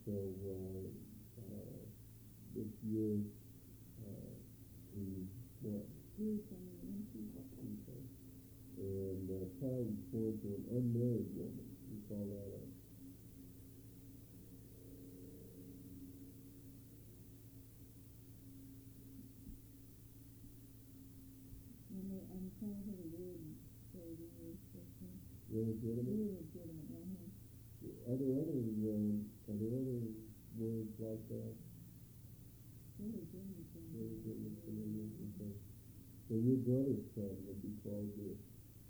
So this year he's what? Okay. And child was born to an unmarried woman. You call that a... I'm trying to the word Illegitimate? Are there other words like that? Illegitimate. Okay. So your brother's son would be called this.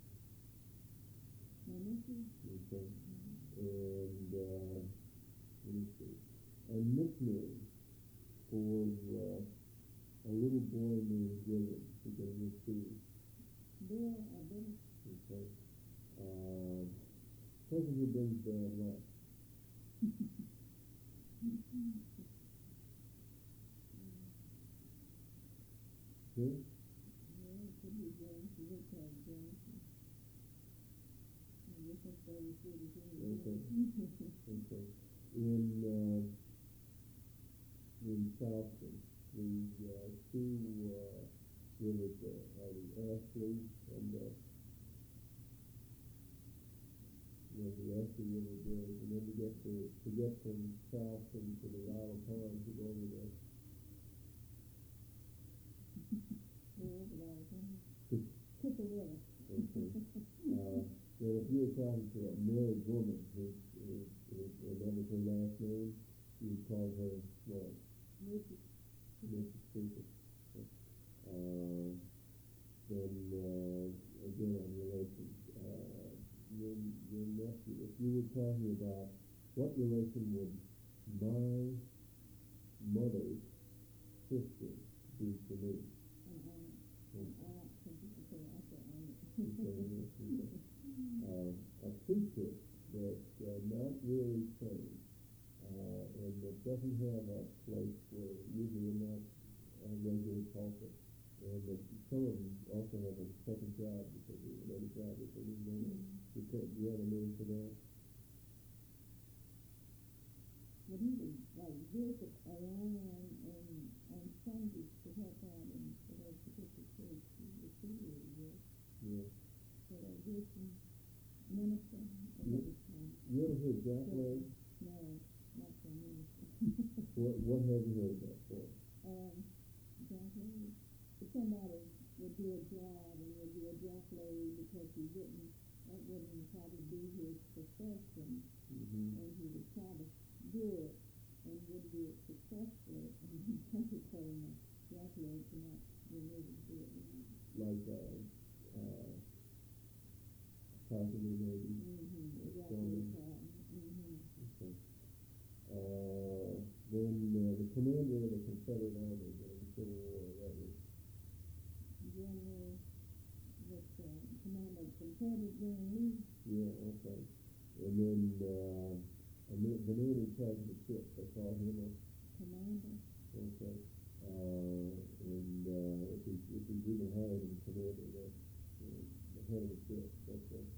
Okay. And let me see. A nickname for a little boy named William, beginning with C. Bill. Okay. Person who brings bad luck. Good? Yeah, it could be James. You look like James. I guess that's what we said. Okay. Okay. In Charleston, the two rivers there are the Ashley and the Ashley River Bridge, and then to get from Charleston to the Isle of Palms to go over there. Chippewa. Okay. Well, if you were talking to a married woman and that was her last name, you'd call her what? Mrs. Cooper. Then again on relations, your nephew. If you were talking about what relation would my mother's sister be to me? A preacher that's not really trained and that doesn't have a place where usually in that regular pulpit, and that some of them also have a second job because of another job that they didn't know. Do you have a name for that? But he would like visit around on Sundays to help out in that particular church. He was really good. Yeah. So I visit minister. You ever heard Jack Lake? No, not from minister. What have you heard that for? Jack Lake. If somebody would do a job and would do a Jack Lake because that wouldn't probably be his profession, and he would try to do it and would do it successfully, and he probably call him a Jack Lake and not being able to do it. Like carpenter maybe? Okay. Then the commander of the Confederate Army during the Civil War, that was General, Commander Confederate General Lee. Yeah, okay. And then the man in charge of the ship, they call him a commander. Okay. And if he's even higher than commander, that's the head of the ship. That's it.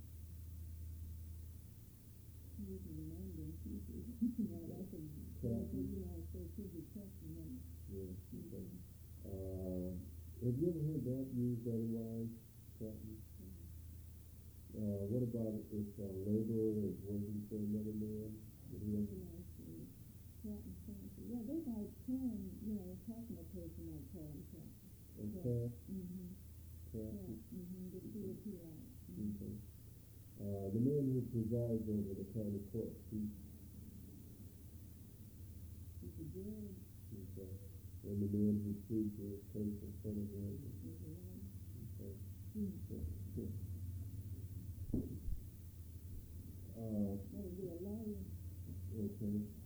Have you ever heard that used otherwise, Captain? What about if a laborer is working for another man? Yeah, they might turn, talking to a person like call him Captain. Okay. Captain. The COP line. Okay. The man who presides over the county court, he's a judge. Okay. And the man who pleads his case in front of him. Okay. Good. That would be a lawyer. Okay.